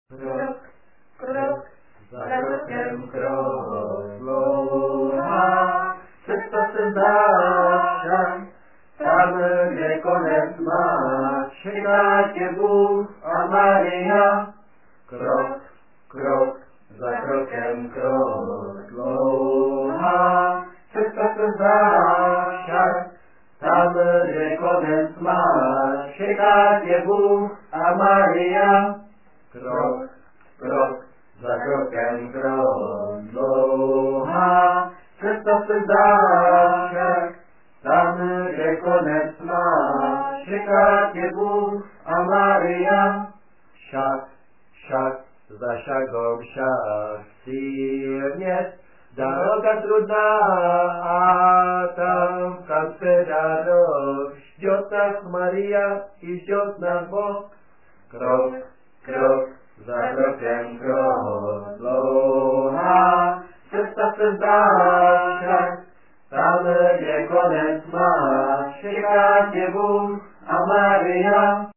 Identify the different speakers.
Speaker 1: Krok, krok, za krokem krok dlouhá, cesta se zdá, tam, kde konec má, čeká tě Bůh a Maria. Krok, krok, za krokem krok dlouhá, cesta se zdá, tam, kde konec má, čeká tě Bůh a Maria. Krok, krok, za krokem krok dlouhá, cesta se zdá, tam, kde konec má, čeká tě Bůh a Maria. Šach, šach, za šagom šach, cíl měst, doroga trudná a tam, kam se dá rok, žďot nás Maria i žďot nás Boh. Krok, krok, za krokem krok dlouhá, cesta se zdá, tam, kde konec má, čeká tě Bůh a Maria.